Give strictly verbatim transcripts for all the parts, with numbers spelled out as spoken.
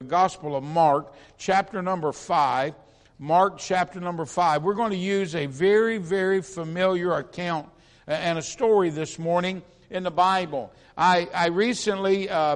Gospel of Mark, chapter number five. Mark, chapter number five. We're going to use a very, very familiar account and a story this morning in the Bible. I, I recently, uh,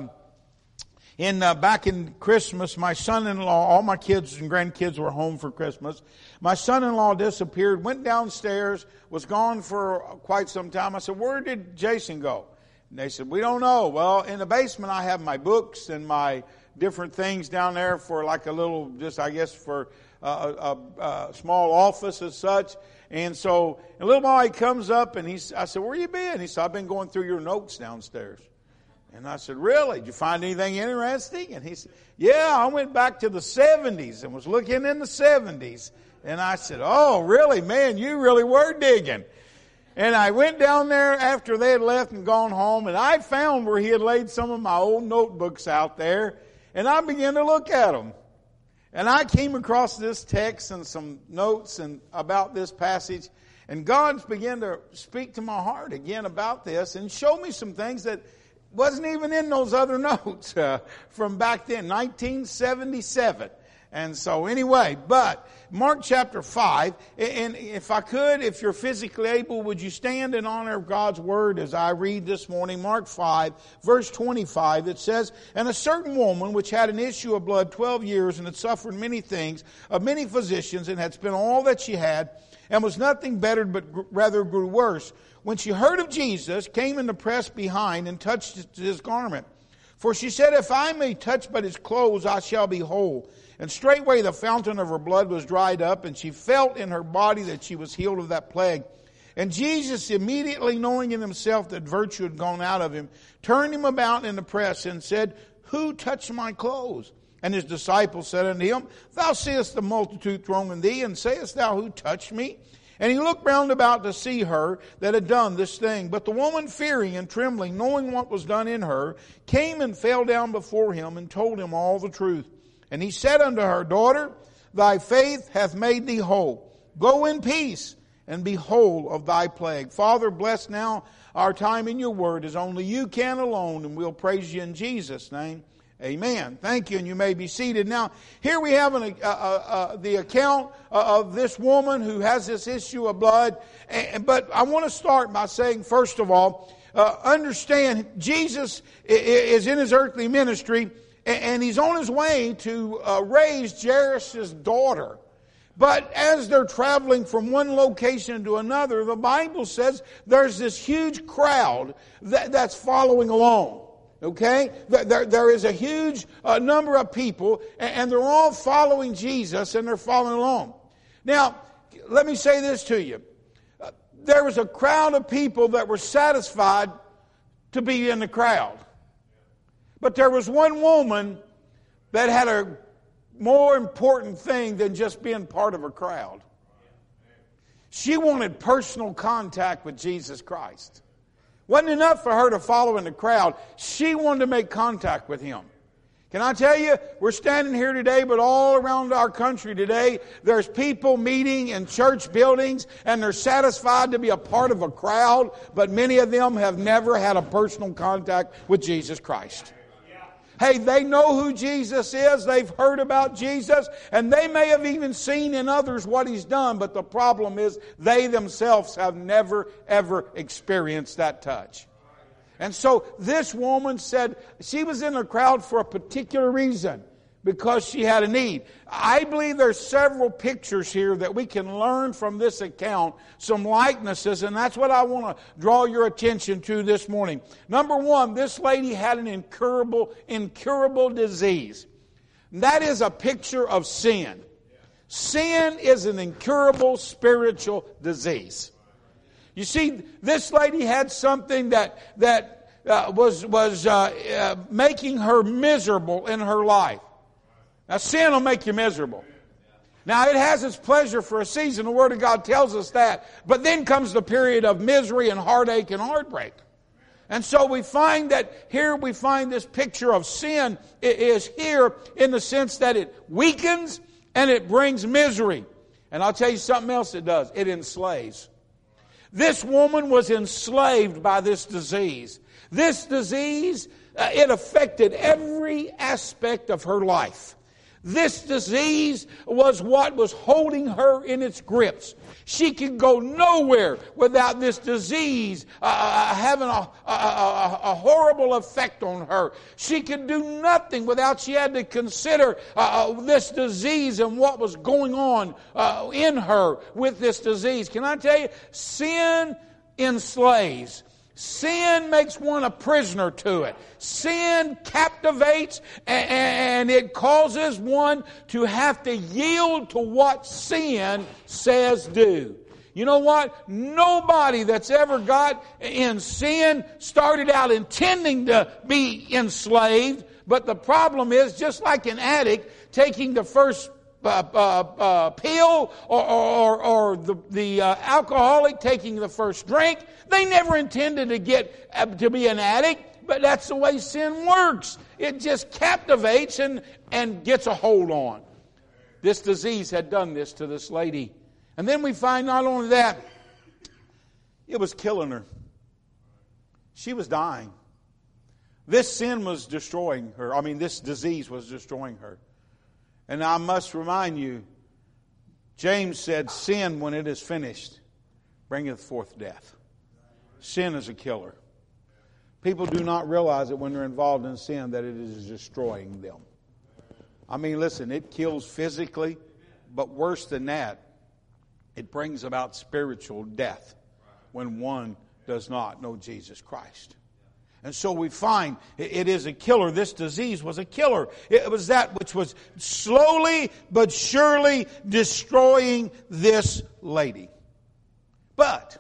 in uh, back in Christmas, my son-in-law, all my kids and grandkids were home for Christmas. My son-in-law disappeared, went downstairs, was gone for quite some time. I said, "Where did Jason go?" And they said, "We don't know." Well, in the basement I have my books and my different things down there for like a little, just I guess for a, a, a small office as such. And so a little boy comes up and he's, I said, "Where you been?" He said, "I've been going through your notes downstairs." And I said, "Really? Did you find anything interesting?" And he said, "Yeah, I went back to the seventies and was looking in the seventies. And I said, "Oh, really? Man, you really were digging." And I went down there after they had left and gone home, and I found where he had laid some of my old notebooks out there, and I began to look at them. And I came across this text and some notes and about this passage, and God began to speak to my heart again about this and show me some things that wasn't even in those other notes uh, from back then, nineteen seventy-seven. And so anyway, but Mark chapter five, and if I could, if you're physically able, would you stand in honor of God's word as I read this morning? Mark five, verse twenty-five, it says, "And a certain woman which had an issue of blood twelve years and had suffered many things of many physicians and had spent all that she had and was nothing bettered but rather grew worse, when she heard of Jesus, came in the press behind and touched his garment. For she said, If I may touch but his clothes, I shall be whole. And straightway the fountain of her blood was dried up, and she felt in her body that she was healed of that plague. And Jesus, immediately knowing in himself that virtue had gone out of him, turned him about in the press and said, Who touched my clothes? And his disciples said unto him, Thou seest the multitude thronging thee, and sayest thou, Who touched me? And he looked round about to see her that had done this thing. But the woman, fearing and trembling, knowing what was done in her, came and fell down before him and told him all the truth. And he said unto her, Daughter, thy faith hath made thee whole. Go in peace and be whole of thy plague. Father, bless now our time in your word as only you can alone, and we'll praise you in Jesus' name. Amen. Thank you, and you may be seated. Now, here we have an, uh, uh, uh, the account of this woman who has this issue of blood. And, but I want to start by saying, first of all, uh, understand Jesus is in his earthly ministry, and he's on his way to uh, raise Jairus' daughter. But as they're traveling from one location to another, the Bible says there's this huge crowd that, that's following along. Okay? There, there is a huge uh, number of people, and they're all following Jesus, and they're following along. Now, let me say this to you. Uh, there was a crowd of people that were satisfied to be in the crowd. But there was one woman that had a more important thing than just being part of a crowd. She wanted personal contact with Jesus Christ. Wasn't enough for her to follow in the crowd. She wanted to make contact with him. Can I tell you, we're standing here today, but all around our country today, there's people meeting in church buildings, and they're satisfied to be a part of a crowd, but many of them have never had a personal contact with Jesus Christ. Hey, they know who Jesus is. They've heard about Jesus. And they may have even seen in others what he's done. But the problem is they themselves have never, ever experienced that touch. And so this woman said she was in the crowd for a particular reason. Because she had a need. I believe there's several pictures here that we can learn from this account, some likenesses, and that's what I want to draw your attention to this morning. Number one, this lady had an incurable, incurable disease. That is a picture of sin. Sin is an incurable spiritual disease. You see, this lady had something that that uh, was was uh, uh, making her miserable in her life. Now, sin will make you miserable. Now, it has its pleasure for a season. The Word of God tells us that. But then comes the period of misery and heartache and heartbreak. And so we find that here we find this picture of sin is here in the sense that it weakens and it brings misery. And I'll tell you something else it does. It enslaves. This woman was enslaved by this disease. This disease uh, it affected every aspect of her life. This disease was what was holding her in its grips. She could go nowhere without this disease uh, having a, a, a, a horrible effect on her. She could do nothing without she had to consider uh, this disease and what was going on uh, in her with this disease. Can I tell you, sin enslaves. Sin makes one a prisoner to it. Sin captivates, and it causes one to have to yield to what sin says do. You know what? Nobody that's ever got in sin started out intending to be enslaved, but the problem is, just like an addict taking the first Uh, uh, uh, pill or, or, or the, the uh, alcoholic taking the first drink. They never intended to get uh, to be an addict, but that's the way sin works. It just captivates and, and gets a hold on. This disease had done this to this lady. And then we find not only that, it was killing her. She was dying. This sin was destroying her. I mean, this disease was destroying her. And I must remind you, James said, sin, when it is finished, bringeth forth death. Sin is a killer. People do not realize that when they're involved in sin, that it is destroying them. I mean, listen, it kills physically, but worse than that, it brings about spiritual death when one does not know Jesus Christ. And so we find it is a killer. This disease was a killer. It was that which was slowly but surely destroying this lady. But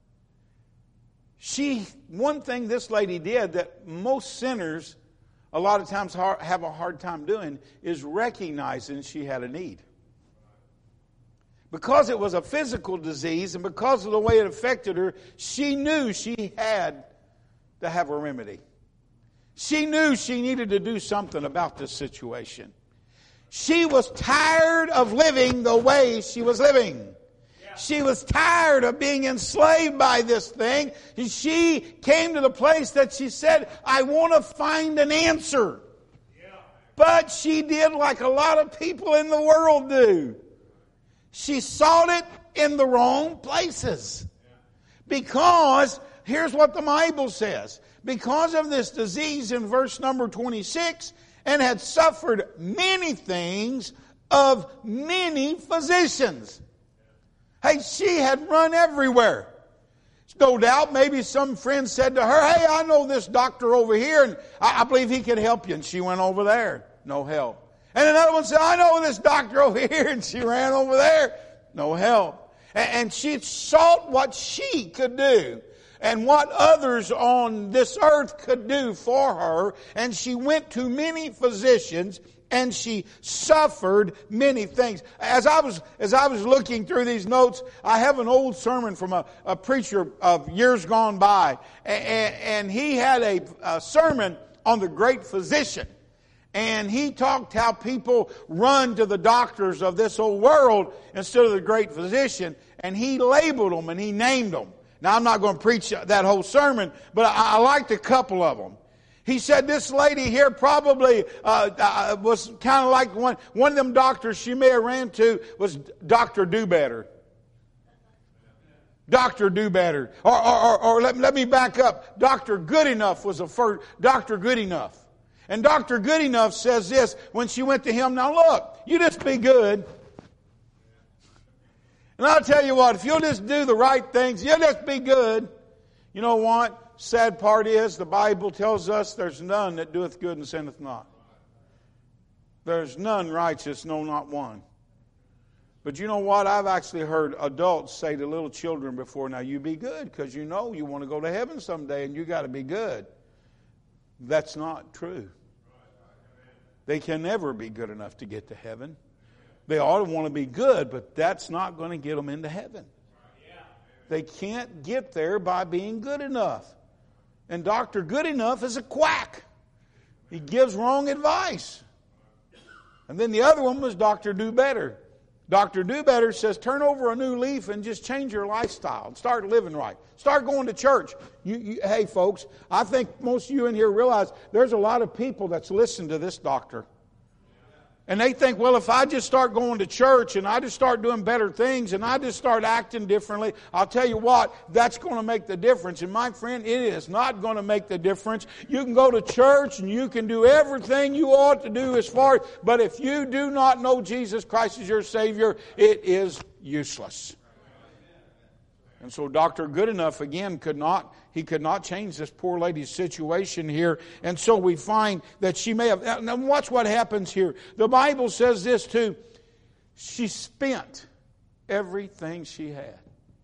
she, one thing this lady did that most sinners a lot of times have a hard time doing is recognizing she had a need. Because it was a physical disease and because of the way it affected her, she knew she had to have a remedy. She knew she needed to do something about this situation. She was tired of living the way she was living. She was tired of being enslaved by this thing. She came to the place that she said, I want to find an answer. But she did like a lot of people in the world do. She sought it in the wrong places. Because here's what the Bible says. Because of this disease in verse number twenty-six, and had suffered many things of many physicians. Hey, she had run everywhere. No doubt maybe some friend said to her, hey, I know this doctor over here, and I believe he could help you. And she went over there. No help. And another one said, I know this doctor over here, and she ran over there. No help. And she sought what she could do and what others on this earth could do for her. And she went to many physicians and she suffered many things. As I was as I was looking through these notes, I have an old sermon from a, a preacher of years gone by. And, and he had a, a sermon on the great physician. And he talked how people run to the doctors of this old world instead of the great physician. And he labeled them and he named them. Now, I'm not going to preach that whole sermon, but I, I liked a couple of them. He said this lady here probably uh, uh, was kind of like one, one of them doctors she may have ran to was Doctor Do-Better. Doctor Do-Better. Or, or, or, or let, let me back up. Doctor Goodenough was the first. Doctor Goodenough. And Doctor Goodenough says this when she went to him. Now look, you just be good. And I'll tell you what, if you'll just do the right things, you'll just be good. You know what? Sad part is, the Bible tells us there's none that doeth good and sinneth not. There's none righteous, no, not one. But you know what? I've actually heard adults say to little children before, now you be good, because you know you want to go to heaven someday and you got to be good. That's not true. They can never be good enough to get to heaven. They ought to want to be good, but that's not going to get them into heaven. They can't get there by being good enough. And Doctor Goodenough is a quack. He gives wrong advice. And then the other one was Doctor Do-Better. Doctor Dobetter says turn over a new leaf and just change your lifestyle and start living right. Start going to church. You, you, hey, folks, I think most of you in here realize there's a lot of people that's listened to this doctor. And they think, well, if I just start going to church and I just start doing better things and I just start acting differently, I'll tell you what, that's going to make the difference. And my friend, it is not going to make the difference. You can go to church and you can do everything you ought to do as far, but if you do not know Jesus Christ as your Savior, it is useless. And so Doctor Goodenough, again, could not, he could not change this poor lady's situation here. And so we find that she may have, now watch what happens here. The Bible says this too. She spent everything she had.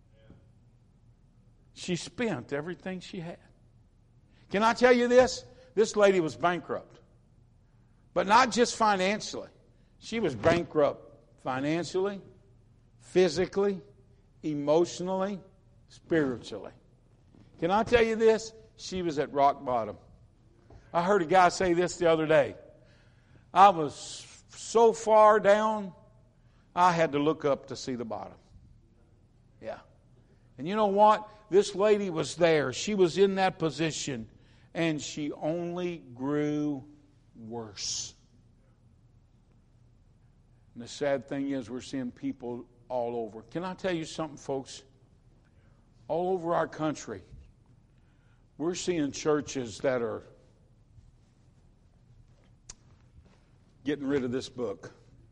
She spent everything she had. Can I tell you this? This lady was bankrupt. But not just financially. She was bankrupt financially, physically, emotionally, spiritually. Can I tell you this? She was at rock bottom. I heard a guy say this the other day. I was so far down, I had to look up to see the bottom. Yeah. And you know what? This lady was there. She was in that position, and she only grew worse. And the sad thing is we're seeing people all over. Can I tell you something, folks? All over our country, we're seeing churches that are getting rid of this book.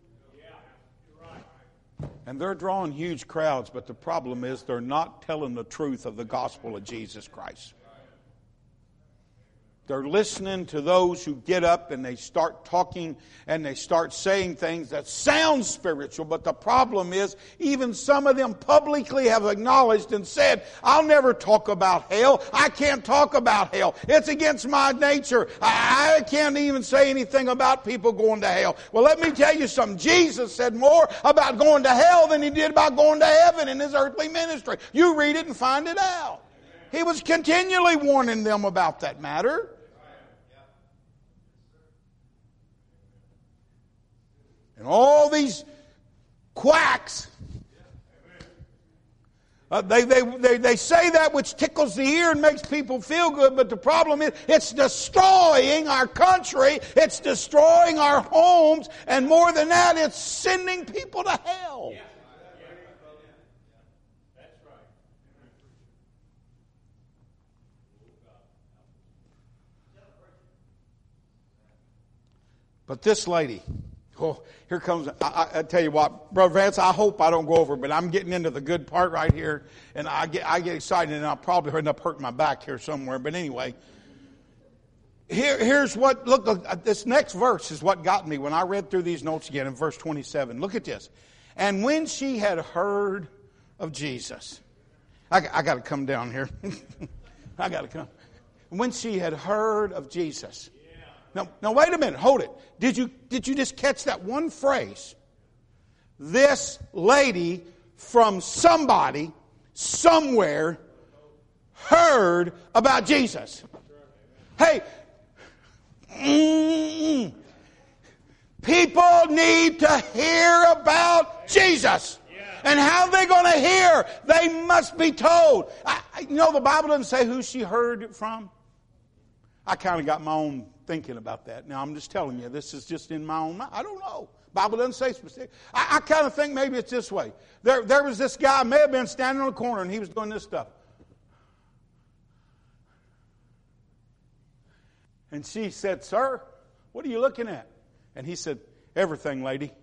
And they're drawing huge crowds, but the problem is they're not telling the truth of the gospel of Jesus Christ. They're listening to those who get up and they start talking and they start saying things that sound spiritual. But the problem is, even some of them publicly have acknowledged and said, I'll never talk about hell. I can't talk about hell. It's against my nature. I can't even say anything about people going to hell. Well, let me tell you something. Jesus said more about going to hell than he did about going to heaven in his earthly ministry. You read it and find it out. He was continually warning them about that matter. And all these quacks, uh, they, they, they, they say that which tickles the ear and makes people feel good, but the problem is it's destroying our country, it's destroying our homes, and more than that, it's sending people to hell. But this lady, oh, here comes, I, I tell you what, Brother Vance, I hope I don't go over, but I'm getting into the good part right here, and I get I get excited, and I'll probably end up hurting my back here somewhere. But anyway, here, here's what, look, look, this next verse is what got me when I read through these notes again in verse twenty-seven. Look at this. And when she had heard of Jesus, I, I got to come down here. I got to come. When she had heard of Jesus. Now, now wait a minute, hold it. Did you did you just catch that one phrase? This lady from somebody, somewhere, heard about Jesus. Hey, mm, people need to hear about Jesus. And how are they going to hear? They must be told. I, you know, the Bible doesn't say who she heard it from. I kind of got my own thinking about that. Now, I'm just telling you, this is just in my own mind. I don't know. Bible doesn't say specific. I, I kind of think maybe it's this way. There, there was this guy, may have been standing on the corner, and he was doing this stuff. And she said, "Sir, what are you looking at?" And he said, "Everything, lady."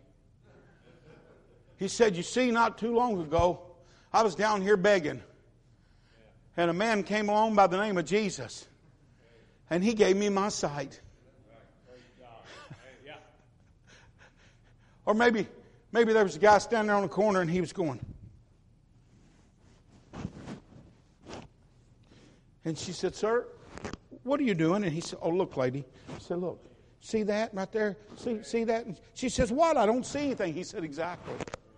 He said, "You see, not too long ago, I was down here begging. And a man came along by the name of Jesus. And he gave me my sight." Or maybe, maybe there was a guy standing there on the corner and he was going. And she said, "Sir, what are you doing?" And he said, "Oh, look, lady." I said, "Look, see that right there? See, see that?" And she says, "What? I don't see anything." He said, "Exactly."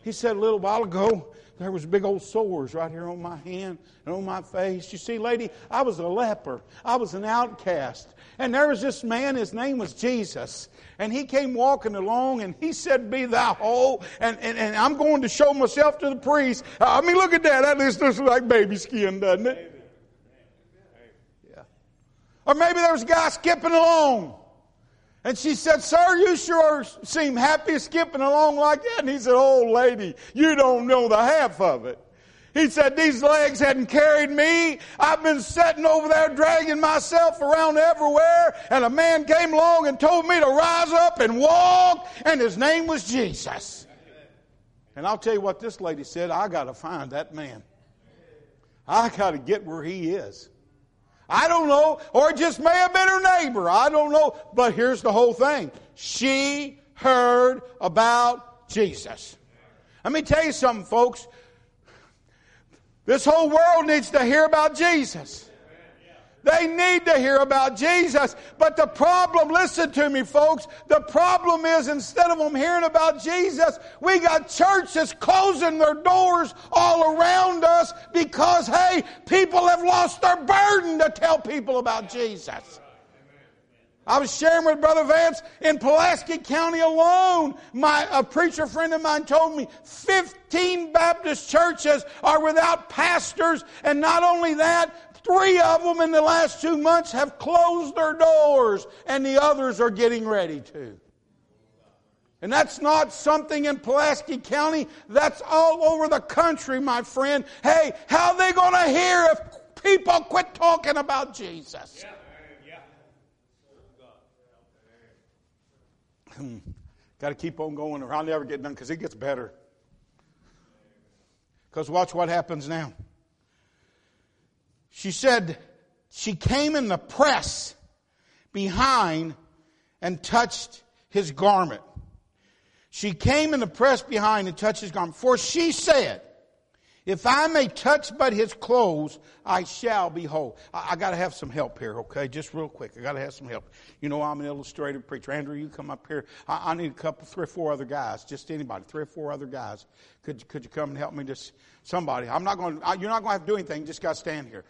He said, a little while ago, there was big old sores right here on my hand and on my face. You see, lady, I was a leper. I was an outcast. And there was this man, his name was Jesus. And he came walking along and he said, be thou whole. And, and, and I'm going to show myself to the priest. I mean, look at that. That looks just like baby skin, doesn't it? Yeah. Or maybe there was a guy skipping along. And she said, sir, you sure seem happy skipping along like that. And he said, oh, lady, you don't know the half of it. He said, these legs hadn't carried me. I've been sitting over there dragging myself around everywhere. And a man came along and told me to rise up and walk. And his name was Jesus. And I'll tell you what this lady said. I got to find that man. I got to get where he is. I don't know, or it just may have been her neighbor. I don't know. But here's the whole thing. She heard about Jesus. Let me tell you something, folks. This whole world needs to hear about Jesus. They need to hear about Jesus. But the problem, listen to me, folks, the problem is instead of them hearing about Jesus, we got churches closing their doors all around us because, hey, people have lost their burden to tell people about Jesus. I was sharing with Brother Vance in Pulaski County alone. My a preacher friend of mine told me fifteen Baptist churches are without pastors, and not only that, three of them in the last two months have closed their doors, and the others are getting ready to. And that's not something in Pulaski County. That's all over the country, my friend. Hey, how are they going to hear if people quit talking about Jesus? Yeah. Yeah. Got to keep on going or I'll never get done because it gets better. Because watch what happens now. She said she came in the press behind and touched his garment. She came in the press behind and touched his garment. For she said, if I may touch but his clothes, I shall be whole. I, I got to have some help here, okay? Just real quick. I got to have some help. You know, I'm an illustrated preacher. Andrew, you come up here. I, I need a couple, three or four other guys. Just anybody, three or four other guys. Could could you come and help me? Just somebody. I'm not going. You're not going to have to do anything. You just got to stand here.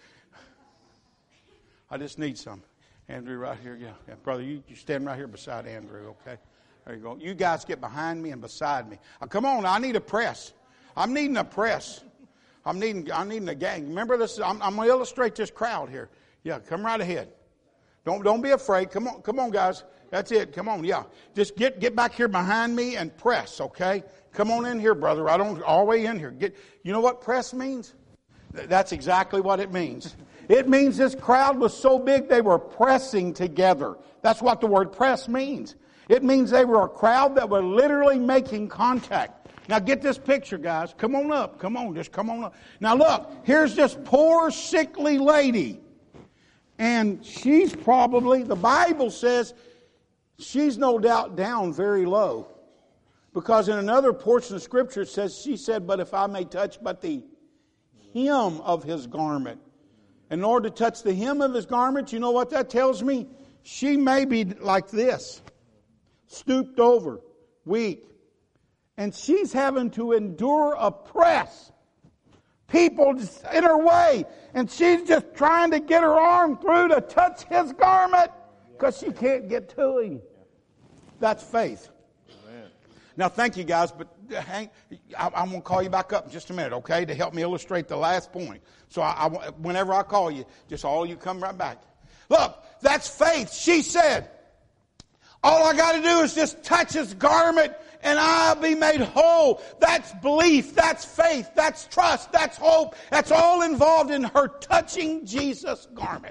I just need some. Andrew, right here. Yeah, yeah, brother, you you stand right here beside Andrew. Okay, there you go. You guys get behind me and beside me. Uh, come on, I need a press. I'm needing a press. I'm needing, I'm needing a gang. Remember this, I'm, I'm going to illustrate this crowd here. Yeah, come right ahead. Don't, don't be afraid. Come on, come on, guys. That's it. Come on, yeah. Just get, get back here behind me and press, okay? Come on in here, brother. I don't, all the way in here. Get, you know what press means? That's exactly what it means. It means this crowd was so big they were pressing together. That's what the word press means. It means they were a crowd that were literally making contact. Now get this picture, guys. Come on up. Come on. Just come on up. Now look, here's this poor, sickly lady. And she's probably, the Bible says, she's no doubt down very low. Because in another portion of Scripture it says, she said, but if I may touch but the hem of his garment. In order to touch the hem of his garment, you know what that tells me? She may be like this. Stooped over. Weak. And she's having to endure a press. People in her way. And she's just trying to get her arm through to touch his garment because she can't get to him. That's faith. Amen. Now, thank you, guys, but hang, I, I'm going to call you back up in just a minute, okay, to help me illustrate the last point. So I, I, whenever I call you, just all you come right back. Look, that's faith. She said, all I got to do is just touch his garment and I'll be made whole. That's belief. That's faith. That's trust. That's hope. That's all involved in her touching Jesus' garment.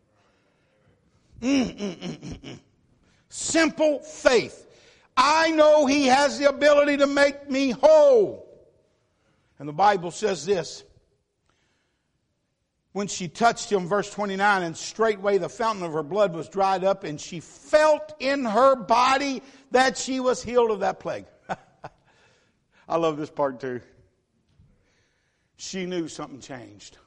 Mm, mm, mm, mm, mm. Simple faith. I know he has the ability to make me whole. And the Bible says this. When she touched him, verse twenty-nine, and straightway the fountain of her blood was dried up, and she felt in her body that she was healed of that plague. I love this part too. She knew something changed.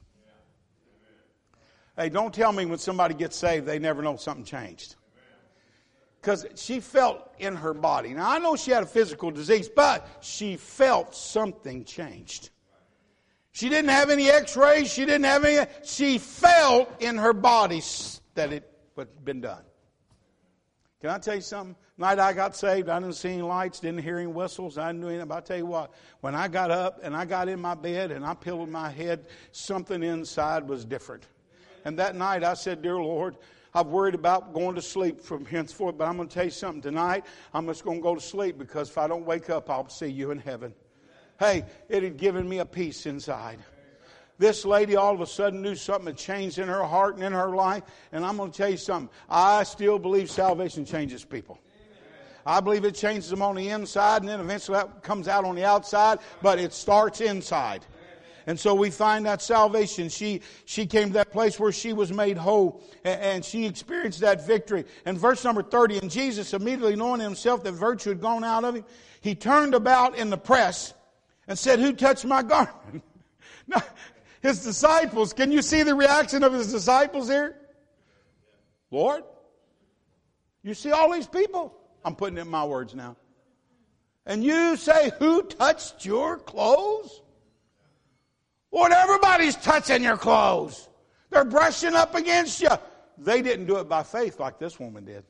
Hey, don't tell me when somebody gets saved, they never know something changed. Because she felt in her body. Now, I know she had a physical disease, but she felt something changed. She didn't have any x-rays. She didn't have any. She felt in her body that it had been done. Can I tell you something? The night I got saved, I didn't see any lights, didn't hear any whistles. I didn't do anything. But I'll tell you what, when I got up and I got in my bed and I pillowed my head, something inside was different. And that night I said, Dear Lord, I've worried about going to sleep from henceforth, but I'm going to tell you something. Tonight, I'm just going to go to sleep because if I don't wake up, I'll see you in heaven. Hey, it had given me a peace inside. This lady all of a sudden knew something had changed in her heart and in her life. And I'm going to tell you something. I still believe salvation changes people. I believe it changes them on the inside and then eventually that comes out on the outside, but it starts inside. And so we find that salvation. She she came to that place where she was made whole. And she experienced that victory. And verse number thirty, and Jesus, immediately knowing himself that virtue had gone out of him, he turned about in the press and said, Who touched my garment? Now, his disciples, can you see the reaction of his disciples here? Lord, you see all these people? I'm putting it in my words now. And you say, Who touched your clothes? Lord, everybody's touching your clothes. They're brushing up against you. They didn't do it by faith like this woman did.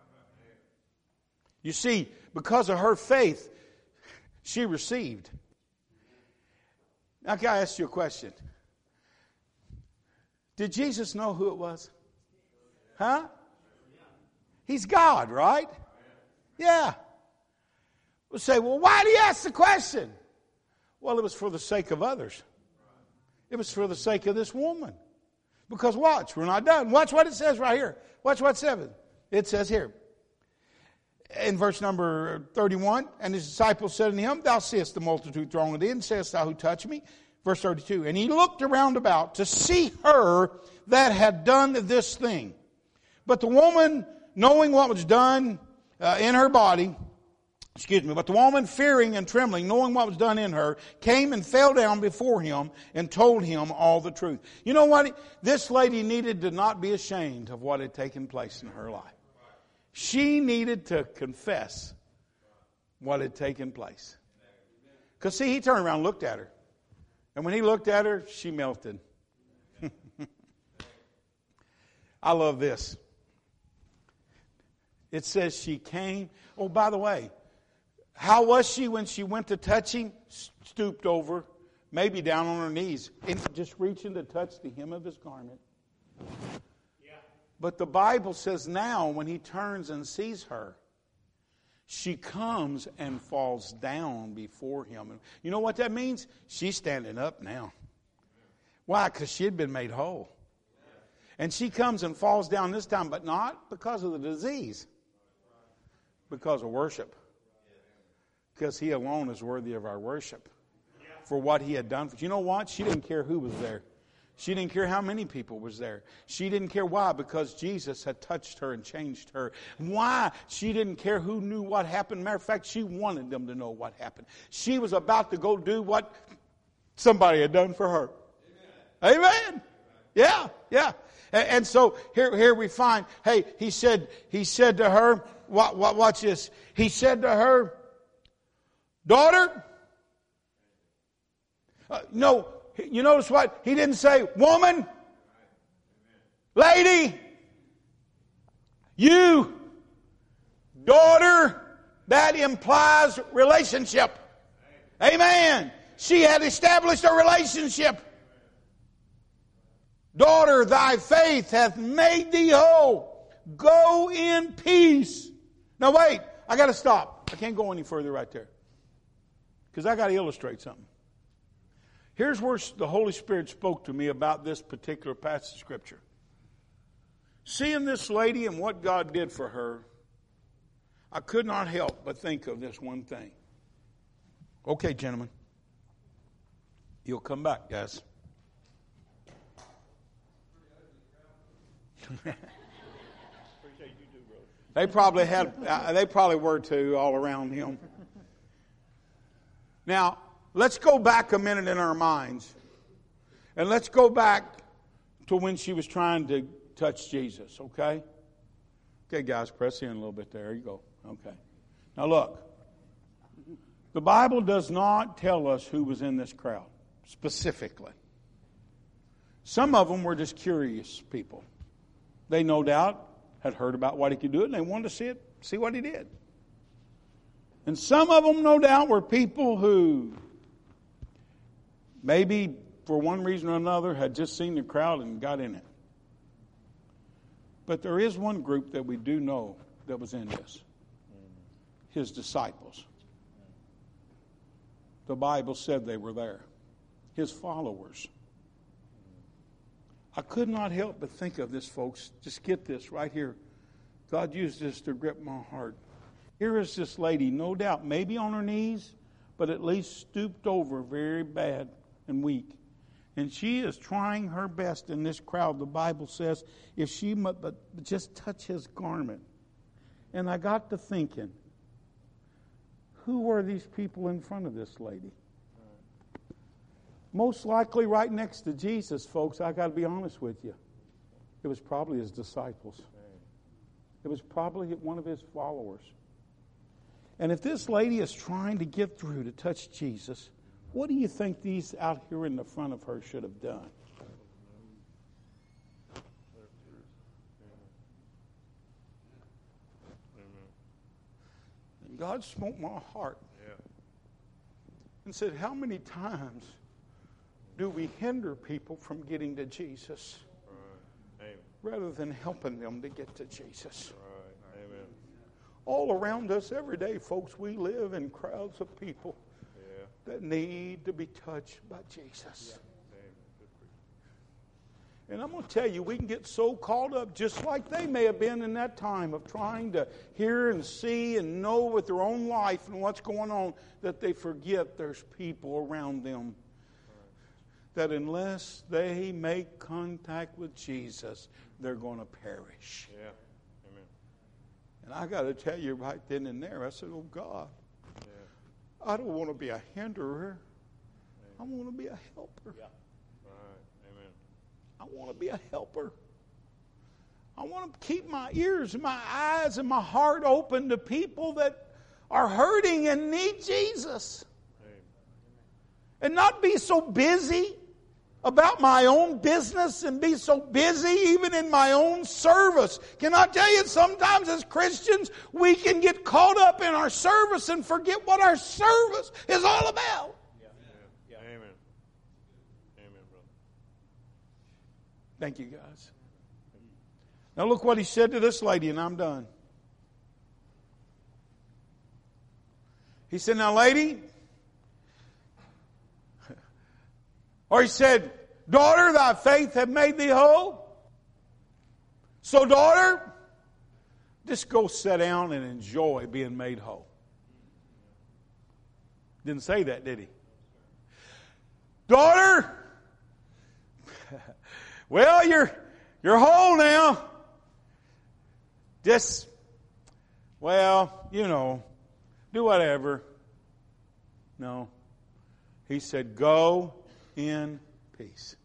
You see, because of her faith, she received. Now, can I ask you a question? Did Jesus know who it was? Huh? He's God, right? Yeah. We'll say, well, why do you ask the question? Well, it was for the sake of others. It was for the sake of this woman. Because watch, we're not done. Watch what it says right here. Watch what it says. It says here. In verse number thirty-one, and his disciples said unto him, Thou seest the multitude thronging thee, and sayest thou, Who touched me? Verse thirty-two, and he looked around about to see her that had done this thing. But the woman, knowing what was done uh, in her body, Excuse me, but the woman, fearing and trembling, knowing what was done in her, came and fell down before him and told him all the truth. You know what? This lady needed to not be ashamed of what had taken place in her life. She needed to confess what had taken place. Because see, he turned around and looked at her. And when he looked at her, she melted. I love this. It says she came. Oh, by the way, how was she when she went to touch him? Stooped over, maybe down on her knees, and just reaching to touch the hem of his garment. Yeah. But the Bible says now when he turns and sees her, she comes and falls down before him. You know what that means? She's standing up now. Why? Because she had been made whole. And she comes and falls down this time, but not because of the disease. Because of worship. Because he alone is worthy of our worship. For what he had done. You know what? She didn't care who was there. She didn't care how many people was there. She didn't care why. Because Jesus had touched her and changed her. Why? She didn't care who knew what happened. Matter of fact, she wanted them to know what happened. She was about to go do what somebody had done for her. Amen. Amen. Yeah, yeah. And, and so here, here we find, hey, he said, he said to her, what, what, watch this. He said to her, Daughter, uh, no, you notice what? He didn't say, woman, lady, you, daughter. That implies relationship. Amen. She had established a relationship. Daughter, thy faith hath made thee whole. Go in peace. Now wait, I got to stop. I can't go any further right there. Because I got to illustrate something. Here's where the Holy Spirit spoke to me about this particular passage of Scripture. Seeing this lady and what God did for her, I could not help but think of this one thing. Okay, gentlemen. You'll come back, guys. They probably had, uh, they probably were too, all around him. Now, let's go back a minute in our minds. And let's go back to when she was trying to touch Jesus, okay? Okay, guys, press in a little bit there. There you go. Okay. Now look. The Bible does not tell us who was in this crowd, specifically. Some of them were just curious people. They no doubt had heard about what he could do it, and they wanted to see it, see what he did. And some of them, no doubt, were people who maybe for one reason or another had just seen the crowd and got in it. But there is one group that we do know that was in this. His disciples. The Bible said they were there. His followers. I could not help but think of this, folks. Just get this right here. God used this to grip my heart. Here is this lady, no doubt, maybe on her knees, but at least stooped over very bad and weak. And she is trying her best in this crowd. The Bible says, if she but just touch his garment. And I got to thinking, who were these people in front of this lady? Most likely right next to Jesus, folks, I got to be honest with you. It was probably his disciples. It was probably one of his followers. And if this lady is trying to get through to touch Jesus, what do you think these out here in the front of her should have done? And God smote my heart and said, how many times do we hinder people from getting to Jesus right. rather than helping them to get to Jesus? Right. Amen. All around us every day, folks, we live in crowds of people yeah. that need to be touched by Jesus. Yeah. And I'm going to tell you, we can get so caught up, just like they may have been in that time of trying to hear and see and know with their own life and what's going on, that they forget there's people around them that unless they make contact with Jesus, they're going to perish. Yeah. Amen. And I got to tell you right then and there, I said, oh God, yeah. I don't want to be a hinderer. Amen. I want to be a helper. Yeah. Right. Amen. I want to be a helper. I want to keep my ears and my eyes and my heart open to people that are hurting and need Jesus. Amen. And not be so busy about my own business and be so busy even in my own service. Can I tell you, sometimes as Christians, we can get caught up in our service and forget what our service is all about. Yeah. Yeah. Yeah. Amen. Amen, brother. Thank you, guys. Now look what he said to this lady, and I'm done. He said, now lady, or he said, daughter, thy faith hath made thee whole. So daughter, just go sit down and enjoy being made whole. Didn't say that, did he? Daughter, well, you're you're whole now. Just, well, you know, do whatever. No. He said, go in peace.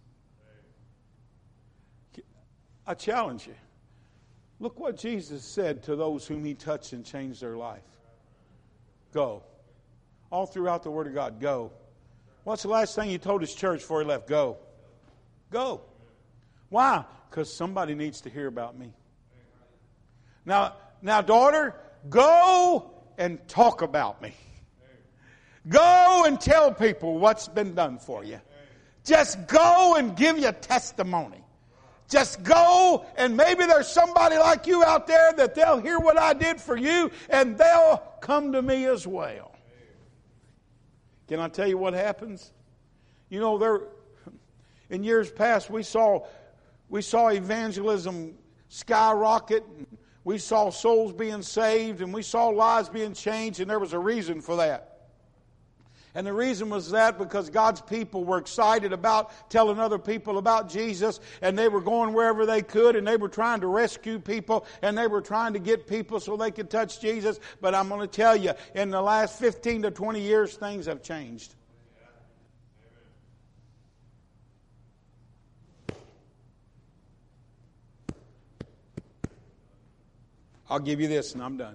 I challenge you. Look what Jesus said to those whom he touched and changed their life. Go. All throughout the Word of God, go. What's the last thing he told his church before he left? Go. Go. Why? Because somebody needs to hear about me. Now, now, daughter, go and talk about me. Go and tell people what's been done for you. Just go and give your testimony. Just go, and maybe there's somebody like you out there that they'll hear what I did for you and they'll come to me as well. Can I tell you what happens? You know, there in years past we saw we saw evangelism skyrocket, and we saw souls being saved, and we saw lives being changed, and there was a reason for that. And the reason was that because God's people were excited about telling other people about Jesus, and they were going wherever they could, and they were trying to rescue people, and they were trying to get people so they could touch Jesus. But I'm going to tell you, in the last fifteen to twenty years, things have changed. I'll give you this and I'm done.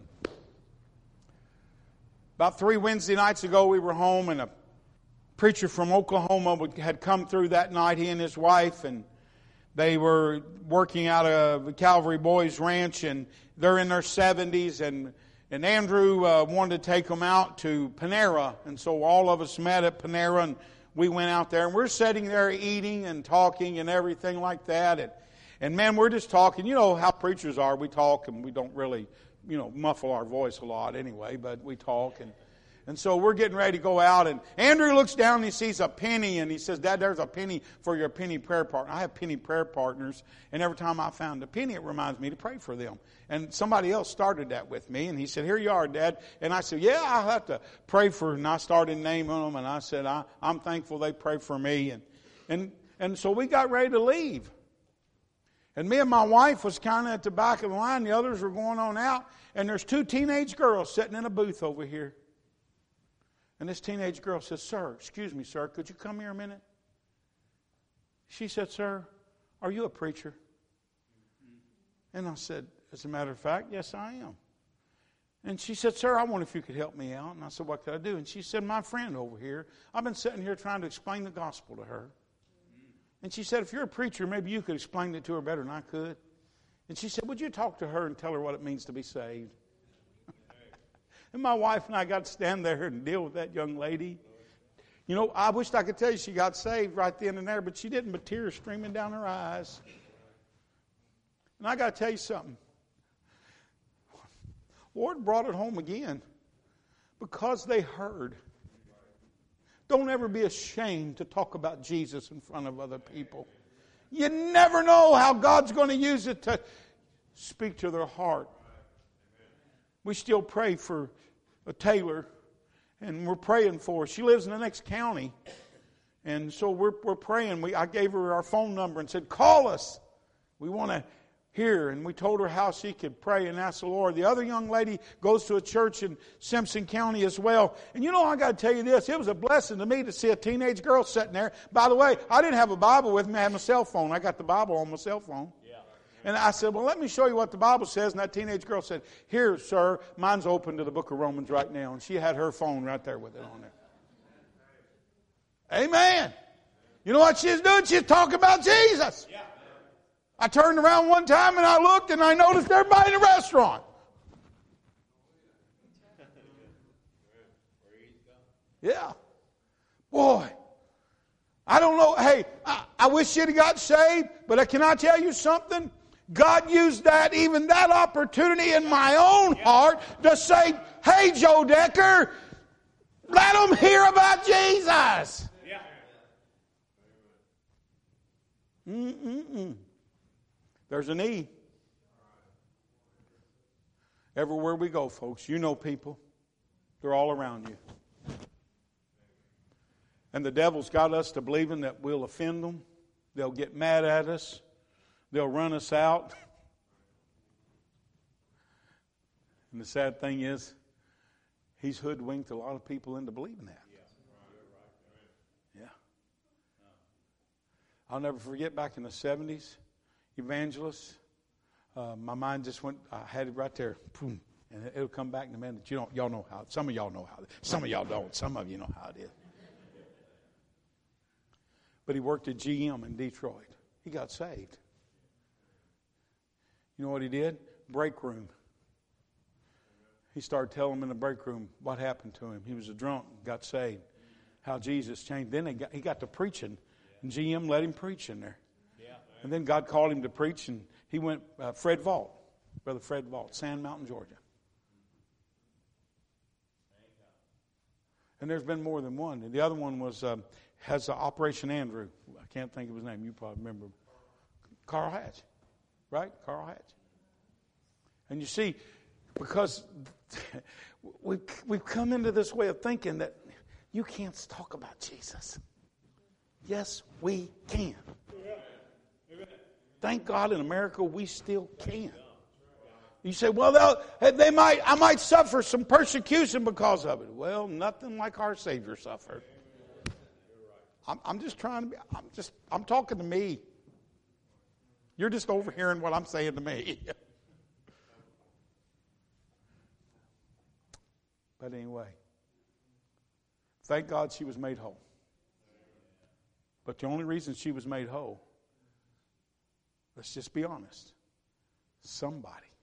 About three Wednesday nights ago, we were home, and a preacher from Oklahoma had come through that night, he and his wife, and they were working out of Calvary Boys Ranch, and they're in their seventies, and and Andrew uh, wanted to take them out to Panera, and so all of us met at Panera, and we went out there, and we're sitting there eating and talking and everything like that, and and man, we're just talking. You know how preachers are. We talk, and we don't really, you know, muffle our voice a lot anyway, but we talk, and And so we're getting ready to go out, and Andrew looks down and he sees a penny, and he says, Dad, there's a penny for your penny prayer partner. I have penny prayer partners, and every time I found a penny, it reminds me to pray for them. And somebody else started that with me, and he said, here you are, Dad. And I said, yeah, I'll have to pray for, and I started naming them, and I said, I, I'm thankful they pray for me. And, and, and so we got ready to leave. And me and my wife was kind of at the back of the line. The others were going on out, and there's two teenage girls sitting in a booth over here. And this teenage girl says, sir, excuse me, sir, could you come here a minute? She said, sir, are you a preacher? And I said, as a matter of fact, yes, I am. And she said, sir, I wonder if you could help me out. And I said, what could I do? And she said, my friend over here, I've been sitting here trying to explain the gospel to her. And she said, if you're a preacher, maybe you could explain it to her better than I could. And she said, would you talk to her and tell her what it means to be saved? And my wife and I got to stand there and deal with that young lady. You know, I wished I could tell you she got saved right then and there, but she didn't, but tears streaming down her eyes. And I got to tell you something. Lord brought it home again because they heard. Don't ever be ashamed to talk about Jesus in front of other people. You never know how God's going to use it to speak to their heart. We still pray for a Taylor, and we're praying for her. She lives in the next county, and so we're we're praying. We I gave her our phone number and said, call us. We want to hear. And we told her how she could pray and ask the Lord. The other young lady goes to a church in Simpson County as well. And you know, I got to tell you this. It was a blessing to me to see a teenage girl sitting there. By the way, I didn't have a Bible with me. I had my cell phone. I got the Bible on my cell phone. And I said, well, let me show you what the Bible says. And that teenage girl said, here, sir, mine's open to the book of Romans right now. And she had her phone right there with it on there. Amen. You know what she's doing? She's talking about Jesus. Yeah. I turned around one time and I looked and I noticed everybody in the restaurant. Yeah. Boy. I don't know. Hey, I, I wish she'd have got saved, but can I tell you something? God used that, even that opportunity in my own heart to say, hey, Joe Decker, let them hear about Jesus. Yeah. Mm-mm-mm. There's a need. Everywhere we go, folks, you know people. They're all around you. And the devil's got us to believing that we'll offend them. They'll get mad at us. They'll run us out. And the sad thing is, he's hoodwinked a lot of people into believing that. Yeah. I'll never forget back in the seventies, evangelists. Uh, my mind just went, I had it right there. Boom, and it'll come back in a minute. You don't, y'all know how. Some of y'all know how. Some of y'all don't. Some of you know how it is. But he worked at G M in Detroit. He got saved. You know what he did? Break room. He started telling them in the break room what happened to him. He was a drunk, got saved. How Jesus changed. Then he got, he got to preaching. And G M let him preach in there. And then God called him to preach. And he went, uh, Fred Vault. Brother Fred Vault, Sand Mountain, Georgia. And there's been more than one. And the other one was... Um, has uh, Operation Andrew. I can't think of his name. You probably remember. Carl Hatch. Right? Carl Hatch. And you see, because we've, we've come into this way of thinking that you can't talk about Jesus. Yes, we can. Thank God in America we still can. You say, well, they might, I might suffer some persecution because of it. Well, nothing like our Savior suffered. I'm, I'm just trying to be, I'm just, I'm talking to me. You're just overhearing what I'm saying to me. But anyway, thank God she was made whole. But the only reason she was made whole, let's just be honest, somebody